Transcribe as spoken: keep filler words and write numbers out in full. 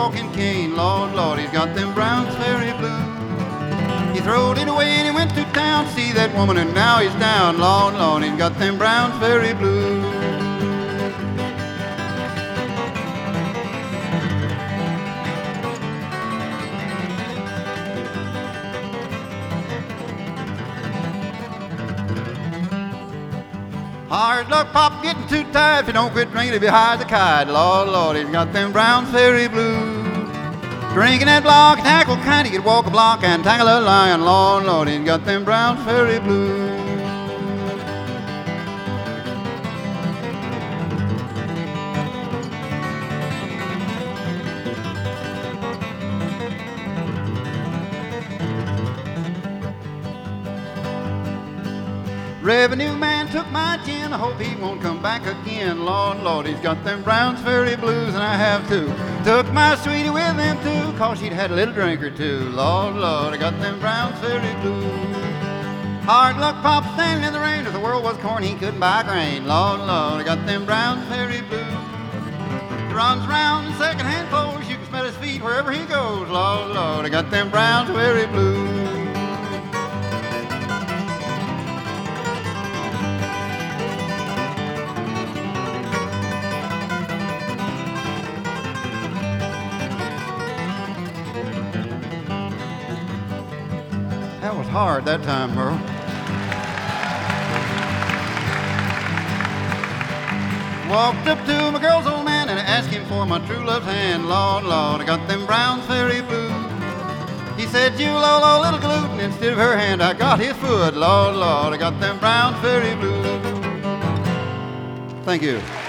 walking cane. Lord, Lord, he's got them Browns Ferry blues. He throwed it away and he went to town to see that woman, and now he's down. Lord, Lord, he's got them Browns Ferry blues. Hard luck, Pop, getting too tired. If you don't quit drinking, he'll be high as a kite. Lord, Lord, he's got them Browns Ferry blues. Drinking that block, tackle kind, he could walk a block and tackle a lion. Lord, Lord, he's got them Browns Ferry blues. Revenue man took my gin, I hope he won't come back again. Lord, Lord, he's got them Browns Ferry blues, and I have too. Took my sweetie with him too, cause she'd had a little drink or two. Lord, Lord, I got them Browns Ferry blues. Hard luck, Pop, standing in the rain. If the world was corn, he couldn't buy grain. Lord, Lord, I got them Browns Ferry blues. He runs around in second-hand clothes, you can smell his feet wherever he goes. Lord, Lord, I got them Browns Ferry blues. That was hard that time, Merle. Walked up to my girl's old man and I asked him for my true love's hand. Lord, Lord, I got them Browns Ferry blues. He said, you low, low little gluten. Instead of her hand, I got his foot. Lord, Lord, I got them Browns Ferry blues. Thank you.